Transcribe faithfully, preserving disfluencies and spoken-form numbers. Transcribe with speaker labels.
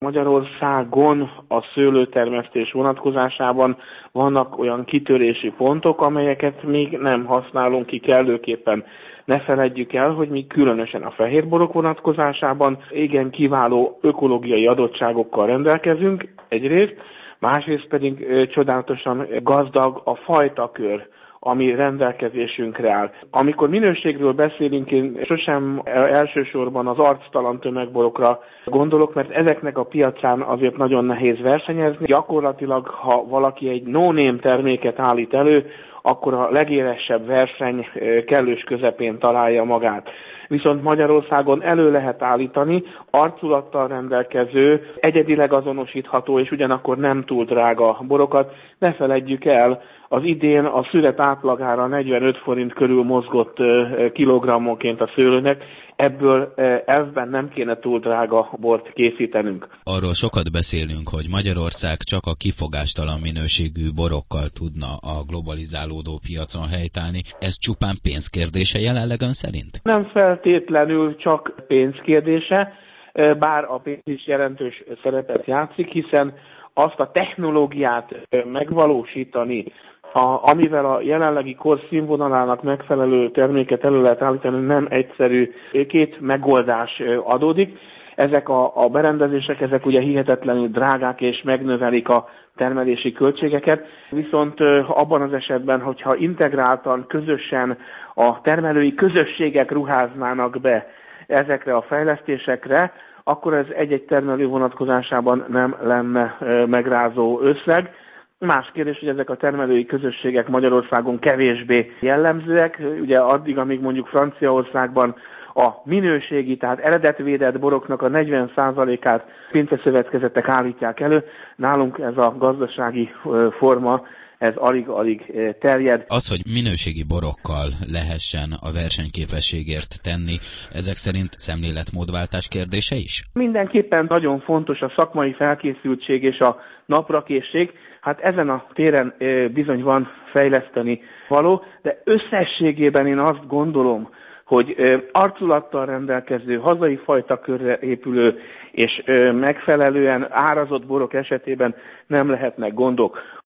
Speaker 1: Magyarországon a szőlőtermesztés vonatkozásában vannak olyan kitörési pontok, amelyeket még nem használunk ki kellőképpen. Ne feledjük el, hogy mi különösen a fehérborok vonatkozásában igen kiváló ökológiai adottságokkal rendelkezünk egyrészt, másrészt pedig ö, csodálatosan gazdag a fajtakör, ami rendelkezésünkre áll. Amikor minőségről beszélünk, én sosem elsősorban az arctalan tömegborokra gondolok, mert ezeknek a piacán azért nagyon nehéz versenyezni. Gyakorlatilag, ha valaki egy no-name terméket állít elő, akkor a legélesebb verseny kellős közepén találja magát. Viszont Magyarországon elő lehet állítani arculattal rendelkező, egyedileg azonosítható és ugyanakkor nem túl drága borokat. Ne feledjük el, az idén a szület átlagára negyvenöt forint körül mozgott kilogrammonként a szőlőnek, ebből elvben nem kéne túl drága bort készítenünk.
Speaker 2: Arról sokat beszélünk, hogy Magyarország csak a kifogástalan minőségű borokkal tudna a globalizálódó piacon helytállni. Ez csupán pénzkérdése jelenleg ön szerint? Nem
Speaker 1: feltétlenül csak pénzkérdése, bár a pénz is jelentős szerepet játszik, hiszen azt a technológiát megvalósítani, A, amivel a jelenlegi kor színvonalának megfelelő terméket elő lehet állítani, nem egyszerű. Két megoldás adódik. Ezek a, a berendezések, ezek ugye hihetetlenül drágák és megnövelik a termelési költségeket, viszont abban az esetben, hogyha integráltan, közösen a termelői közösségek ruháznának be ezekre a fejlesztésekre, akkor ez egy-egy termelő vonatkozásában nem lenne megrázó összeg. Más kérdés, hogy ezek a termelői közösségek Magyarországon kevésbé jellemzőek. Ugye addig, amíg mondjuk Franciaországban a minőségi, tehát eredetvédett boroknak a negyven százalékát pinceszövetkezetek állítják elő, nálunk ez a gazdasági forma, ez alig-alig terjed.
Speaker 2: Az, hogy minőségi borokkal lehessen a versenyképességért tenni, ezek szerint szemléletmódváltás kérdése is?
Speaker 1: Mindenképpen nagyon fontos a szakmai felkészültség és a naprakészség. Hát ezen a téren bizony van fejleszteni való, de összességében én azt gondolom, hogy arculattal rendelkező, hazai fajtakörre épülő és megfelelően árazott borok esetében nem lehetnek gondok.